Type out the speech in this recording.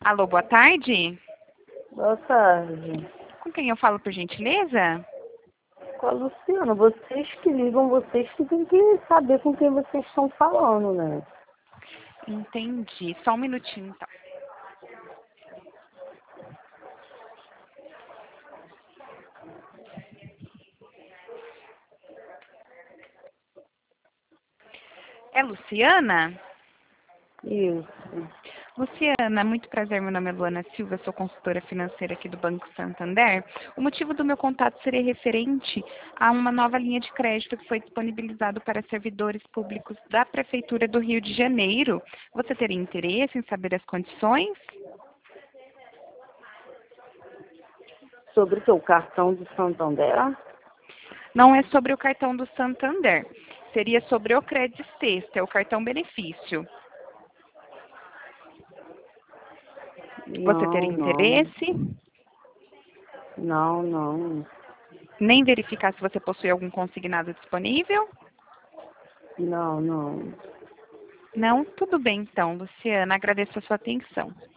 Alô, boa tarde. Boa tarde. Com quem eu falo, por gentileza? Com a Luciana, vocês que ligam, vocês que têm que saber com quem vocês estão falando, né? Entendi. Só um minutinho, então. É Luciana? Isso. Luciana, muito prazer. Meu nome é Luana Silva, sou consultora financeira aqui do Banco Santander. O motivo do meu contato seria referente a uma nova linha de crédito que foi disponibilizado para servidores públicos da Prefeitura do Rio de Janeiro. Você teria interesse em saber as condições? Sobre o seu cartão de Santander? Não é sobre o cartão do Santander. Seria sobre o Credit Sexta, o cartão benefício. Você teria Não, não. interesse? Não, não. Nem verificar se você possui algum consignado disponível? Não, não. Não? Tudo bem então, Luciana. Agradeço a sua atenção.